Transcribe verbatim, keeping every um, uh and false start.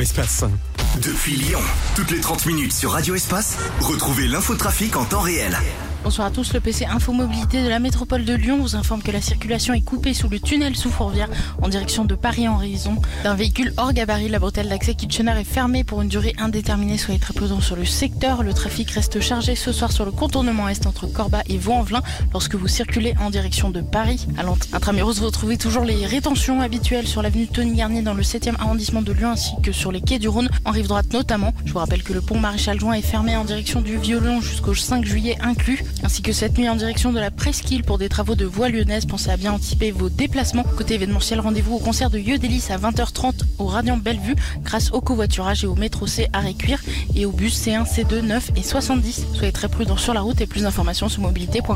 Espace. Depuis Lyon, toutes les trente minutes sur Radio Espace, retrouvez l'infotrafic en temps réel. Bonsoir à tous, le P C Info Mobilité de la métropole de Lyon vous informe que la circulation est coupée sous le tunnel sous Fourvière en direction de Paris en raison d'un véhicule hors gabarit. La bretelle d'accès Kitchener est fermée pour une durée indéterminée. Soyez très prudents sur le secteur. Le trafic reste chargé ce soir sur le contournement est entre Corba et Vaux-en-Velin lorsque vous circulez en direction de Paris. À l'intramuros, vous retrouvez toujours les rétentions habituelles sur l'avenue Tony Garnier dans le septième arrondissement de Lyon ainsi que sur les quais du Rhône en rive droite notamment. Je vous rappelle que le pont Maréchal Juin est fermé en direction du Violon jusqu'au cinq juillet inclus. Ainsi que cette nuit en direction de la Presqu'île pour des travaux de voie lyonnaise. Pensez à bien anticiper vos déplacements. Côté événementiel, rendez-vous au concert de Yodelis à vingt heures trente au Radiant Bellevue grâce au covoiturage et au métro C arrêt Cuire et au bus C un, C deux, neuf et soixante-dix. Soyez très prudents sur la route et plus d'informations sur mobilité point com.